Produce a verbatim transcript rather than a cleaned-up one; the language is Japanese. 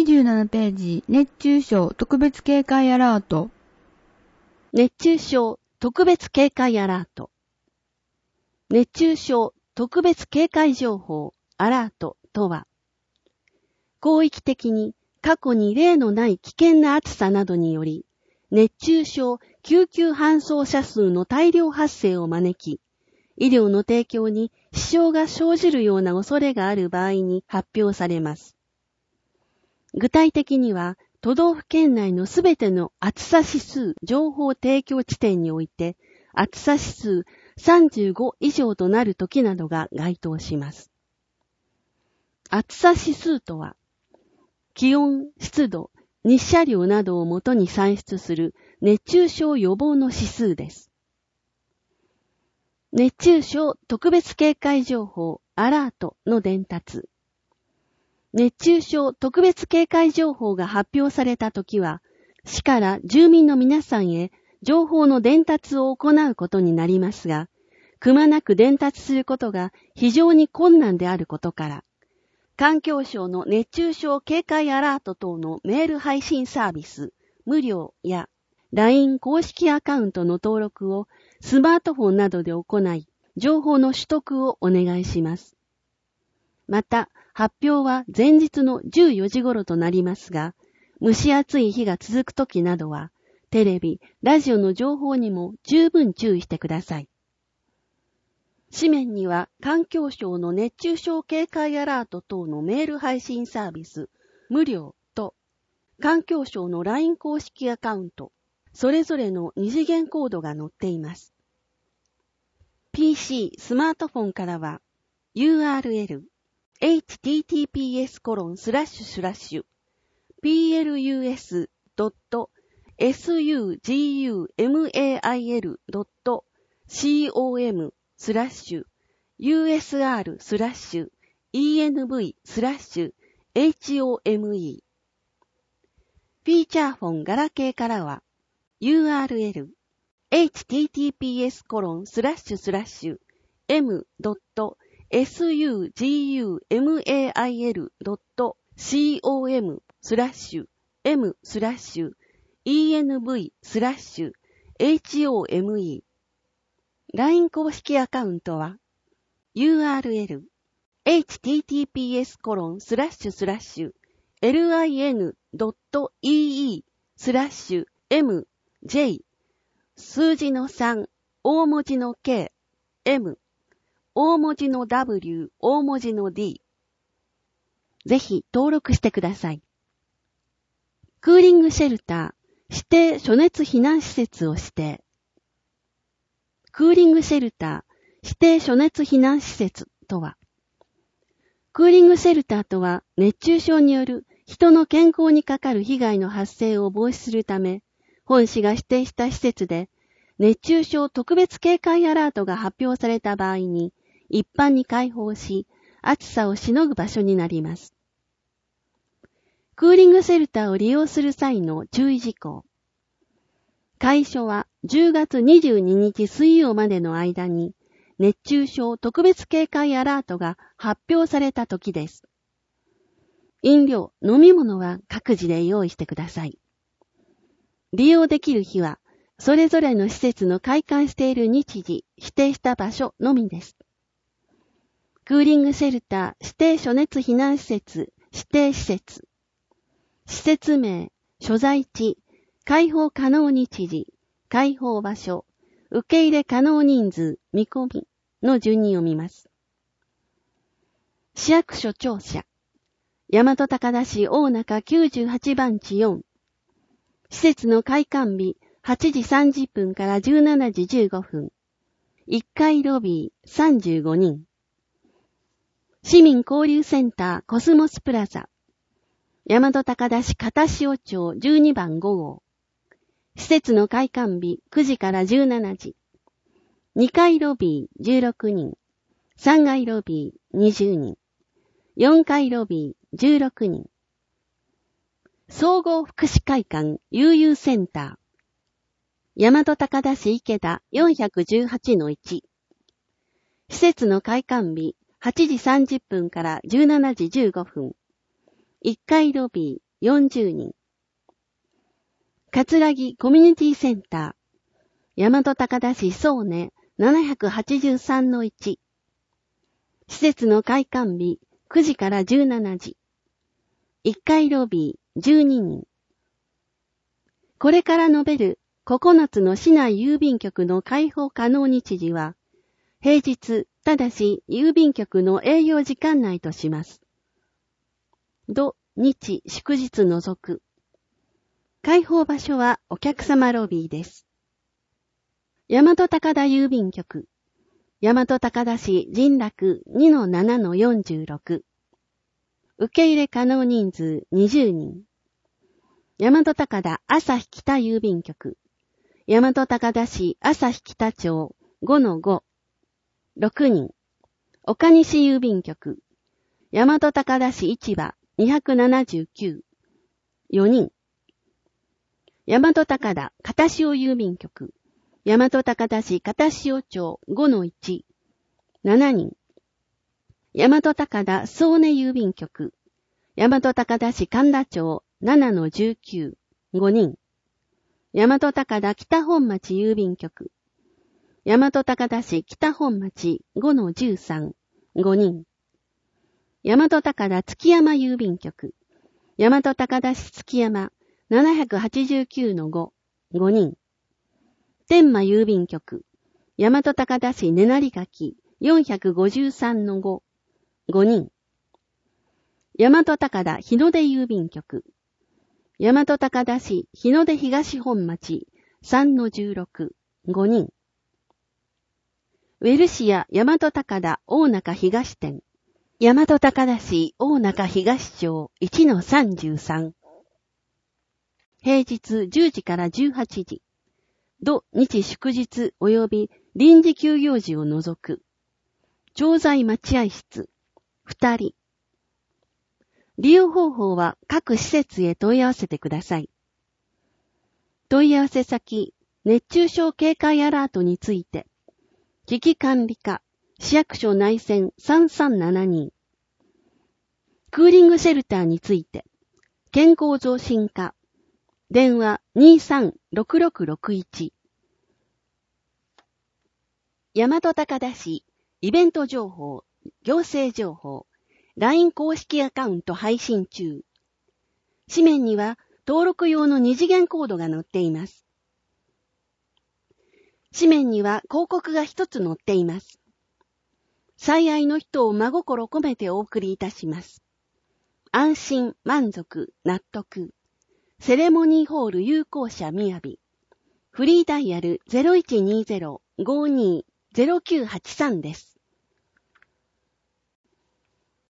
じゅうななページ、熱中症特別警戒アラート。 熱中症特別警戒アラート。熱中症特別警戒情報アラートとは、広域的に過去に例のない危険な暑さなどにより、熱中症救急搬送者数の大量発生を招き、医療の提供に支障が生じるような恐れがある場合に発表されます。具体的には、都道府県内のすべての暑さ指数情報提供地点において、暑さ指数さんじゅうご以上となるときなどが該当します。暑さ指数とは、気温、湿度、日射量などをもとに算出する熱中症予防の指数です。熱中症特別警戒情報アラートの伝達。熱中症特別警戒情報が発表されたときは、市から住民の皆さんへ情報の伝達を行うことになりますが、くまなく伝達することが非常に困難であることから、環境省の熱中症警戒アラート等のメール配信サービス、無料や ライン 公式アカウントの登録をスマートフォンなどで行い、情報の取得をお願いします。また、発表は前日のじゅうよじ頃となりますが、蒸し暑い日が続くときなどは、テレビ、ラジオの情報にも十分注意してください。紙面には環境省の熱中症警戒アラート等のメール配信サービス、無料と、環境省の ライン 公式アカウント、それぞれの二次元コードが載っています。ピーシー、スマートフォンからは、ユーアールエル、エイチティーティーピーエスコロンスラッシュスラッシュピーエルユーエスドットエスユージーユーエムエーアイエルドットコムスラッシュユーエスアールスラッシュイーエヌブイスラッシュエイチオーエムイー。フィーチャーフォンガラケーからは ユーアールエル エイチティーティーピーエスコロンスラッシュスラッシュエムドットエスユージーユーエムエーアイエルドットコムスラッシュエムスラッシュイーエヌブイスラッシュエイチオーエムイー。ライン 公式アカウントは ユーアールエル エイチティーティーピーエスコロンスラッシュスラッシュエルアイエヌドットイーイースラッシュエムジェイ数字のさん大文字の K M大文字の W、大文字の D。ぜひ登録してください。クーリングシェルター、指定暑熱避難施設を指定。クーリングシェルター、指定暑熱避難施設とは、クーリングシェルターとは熱中症による人の健康にかかる被害の発生を防止するため、本市が指定した施設で、熱中症特別警戒アラートが発表された場合に、一般に開放し、暑さをしのぐ場所になります。クーリングシェルターを利用する際の注意事項。開所はじゅうがつにじゅうににち水曜までの間に、熱中症特別警戒アラートが発表された時です。飲料、飲み物は各自で用意してください。利用できる日は、それぞれの施設の開館している日時、指定した場所のみです。クーリングシェルター指定暑熱避難施設指定施設施設名所在地開放可能日時開放場所受け入れ可能人数見込みの順に読みます。市役所庁舎大和高田市大中きゅうじゅうはちばんちよん施設の開館日はちじさんじゅっぷんからじゅうしちじじゅうごふんいっかいロビーさんじゅうごにん市民交流センターコスモスプラザ大和高田市片塩町じゅうにばんごごう施設の開館日くじからじゅうしちじにかいロビーじゅうろくにんさんがいロビーにじゅうにんよんかいロビーじゅうろくにん総合福祉会館悠々センター大和高田市池田 よんひゃくじゅうはちのいち 施設の開館日はちじさんじゅっぷんからじゅうしちじじゅうごふんいっかいロビよんじゅうにん。葛城コミュニティセンター、大和高田市総根 ななひゃくはちじゅうさんのいち。施設の開館日くじからじゅうしちじ。いっかいロビーじゅうににん。これから述べるここのつの市内郵便局の開放可能日時は、平日、ただし郵便局の営業時間内とします。土、日、祝日除く。開放場所はお客様ロビーです。大和高田郵便局。大和高田市神楽 にのななのよんじゅうろく。受け入れ可能人数にじゅうにん。大和高田朝日北郵便局。大和高田市朝日北町 ごのご。ろくにん。岡西郵便局。大和高田市市場にひゃくななじゅうきゅう。よにん。大和高田片塩郵便局。大和高田市片塩町 ごのいち。ななにん。大和高田総根郵便局。大和高田市神田町 ななのじゅうきゅう。ごにん。大和高田北本町郵便局。大和高田市北本町 ごのじゅうさん。ごにん。大和高田月山郵便局。大和高田市月山ななひゃくはちじゅうきゅうのご。ごにん。天満郵便局。大和高田市根成垣よんひゃくごじゅうさんのご。ごにん。大和高田日の出郵便局。大和高田市日の出東本町さんのじゅうろく。ごにん。ウェルシア大和高田大中東店。大和高田市大中東町いちのさんじゅうさん。平日じゅうじからじゅうはちじ。土日祝日及び臨時休業時を除く。調剤待合室ふたり。利用方法は各施設へ問い合わせてください。問い合わせ先、熱中症警戒アラートについて、危機管理課、市役所内線さんさんななに。クーリングシェルターについて、健康増進課、電話 にさんろくろくろくいち。大和高田市、イベント情報、行政情報、ライン 公式アカウント配信中。紙面には登録用の二次元コードが載っています。紙面には広告が一つ載っています。最愛の人を真心込めてお送りいたします。安心、満足、納得。セレモニーホール有効者みやび。フリーダイヤル ゼロいちにゼロ ごにー ゼロきゅうはちさんです。